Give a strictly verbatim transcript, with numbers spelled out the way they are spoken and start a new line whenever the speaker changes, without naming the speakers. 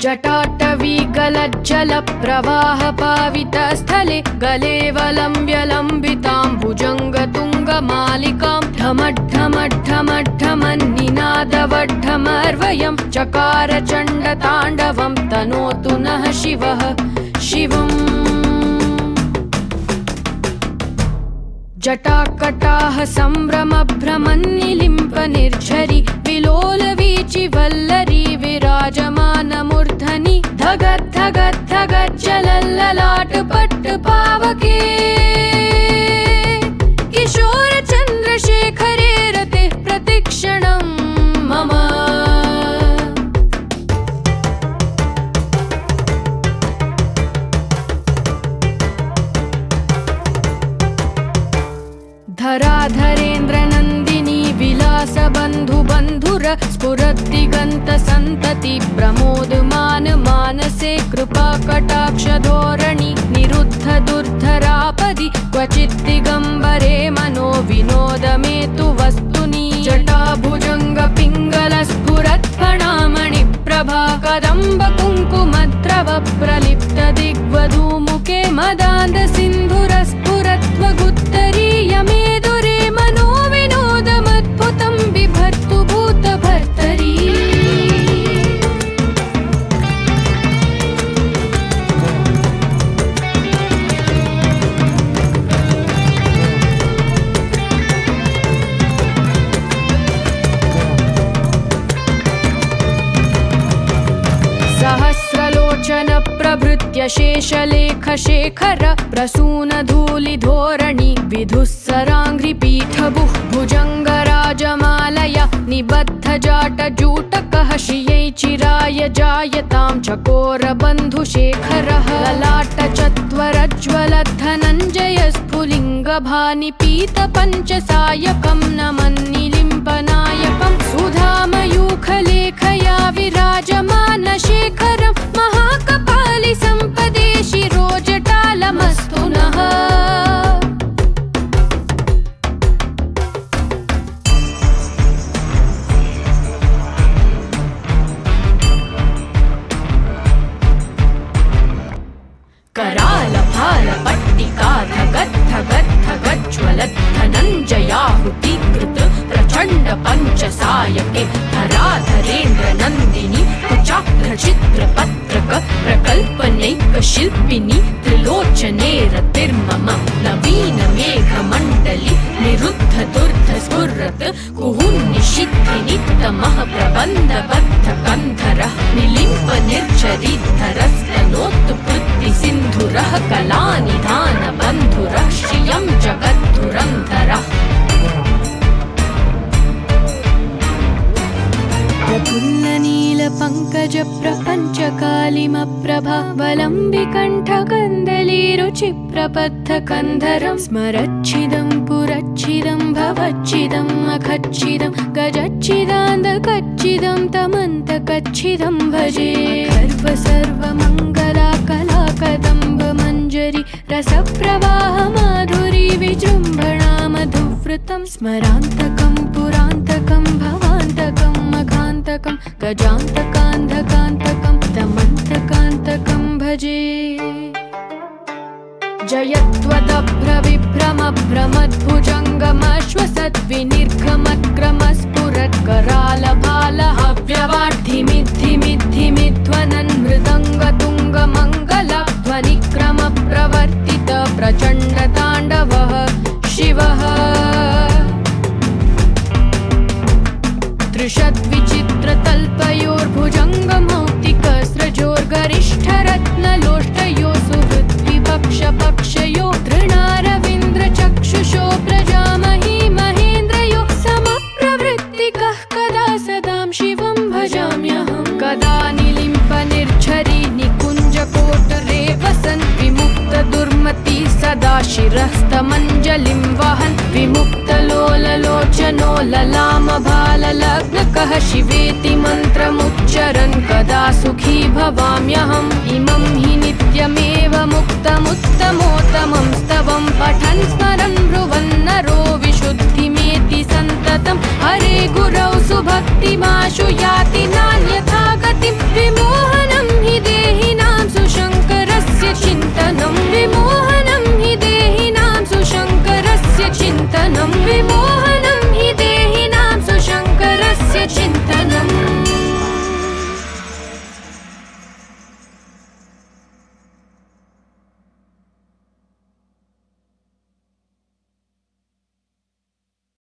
जटाटवी गलज्जलप्रवाहपावितस्थले गलेवलम्ब्य लम्बितां भुजङ्गतुङ्गमालिकां ढमढ्ढमढ्ढमन्निनादवढ्ढमर्वयं चकार चण्डताण्डवं तनोतु नः शिवः शिवम्। जटाकटाः सम्भ्रमभ्रमन्निलिम्प निर्झरि विलोलवीचि वल्लरी विराजमानमूर्धनि धगद् धगद् धगज्जलल्ललाट पट्ट पावके किशोर चन्द्रशेखरे रते प्रतिक्षणं मम। धराधरेन्द्र नन्दिनी विलास बन्धु बन्धुर स्फुरद्दिगन्त सन्तति प्रमोदमान मानसे कृपा कटाक्ष धोरणि निरुद्ध दुर्धरापदि क्वचित् दिगम्बरे मनो विनोद मे तु वस्तुनि जटाभुजङ्ग पिङ्गल स्फुरत्फणामणि प्रभा कदम्ब कुङ्कुमद्रव प्रलिप्त दिग्वधूमुखे मदान्ध सिन्धुर स्फुरत्वगुत्तरीयमे मनो विनोदमद्भुतं बिभर्तु भूतभर्तरी। सहस्रलोचन प्रभृत्य शेषलेख शेखर प्रसून धूलि धोरणि विधुस्सराङ्घ्रिपीठभुः भुजङ्गराजमालया निबद्ध जाट जूटकः श्रियै चिराय जायतां चकोर बन्धुशेखरः ललाट चत्वरज्ज्वल धनञ्जय स्फुलिङ्गभानि पीत पञ्चसायकं नमन्निलिम्पनायकं सुधामयूखलेखया विराजमान शेखरं महाकपालि सम्पदे शिरोजटालमस्तु नः। कराल भाल पट्टिका धगद् धगद् धगज्ज्वलद् धनञ्जयाहुतिकृत प्रचण्ड पञ्चसायके धराधरेन्द्र नन्दिनी कुचाग्र चित्रपत्रक प्रकल्पनैक शिल्पिनी त्रिलोचने रतिर्मम नवीन मेघमण्डली निरुद्ध दुर्ध स्फुरत् कुहुन्निशिद्धिनि तमः प्रबन्धबद्ध कन्धरः निलिम्प निर्झरिद्धरस्तनोतु पृथ्वी सिन्धुरः कलानिधान बन्धुरः श्रियं जगद्धुरन्धरः। प्रफुल्लनीलपङ्कज प्रपञ्चकालिमप्रभावलम्बिकण्ठकन्दलीरुचिप्रबद्धकन्धरं स्मरच्छिदं पुरच्छिदं भवच्छिदं अखच्छिदं गजच्छिदान्धकच्छिदं तमन्तकच्छिदं भजे। गर्व सर्वमङ्गला कला कदम्ब मञ्जरी रसप्रवाह माधुरी विजृम्भणा मधुव्रतं स्मरान्तकं पुरान्तकं भवान्तकं मघान्तकं गजान्तकान्धकान्तकं तमन्तकान्तकं भजे। जयत्वदभ्रविभ्रमभ्रमद्भुजङ्गमश्वसद्विनिर्घमक्रमस्फुरत्करालभालहव्यवाढ्धिमिद्धिमिद्धिमिध्वनन् मृदङ्गतुङ्गमङ्गलध्वनिक्रम प्रवर्तित प्रचण्डताण्डवः शिवः। त्रिषद्विचित्रतल्पयोर्भुजङ्गमौक्तिकस्रजोर्गरिष्ठरत्नलोष्टयो सुहृद्विपक्षपक्षयो तृणारविन्द्रचक्षुषो प्रजामही महेन्द्रयो समप्रवृत्तिकः कदा सदां शिवं भजाम्यहं। कदा निलिम्प निर्झरि निकुञ्जकोटरे वसन् विमुक्त दुर्मति सदा शिरस्तमञ्जलिं वहन् विमुक्तलोललोचनो ललामभाललग्नकः शिवेति मन्त्रमुच्चरन् कदा सुखी भवाम्यहम्। इमं हि नित्यमेव मुक्तमुत्तमोत्तमं स्तवं पठन् स्मरन् ब्रुवन्नरो विशुद्धिमेति सन्ततं हरे गुरौ सुभक्तिमाशु याति नान्यथा गतिं विमोहन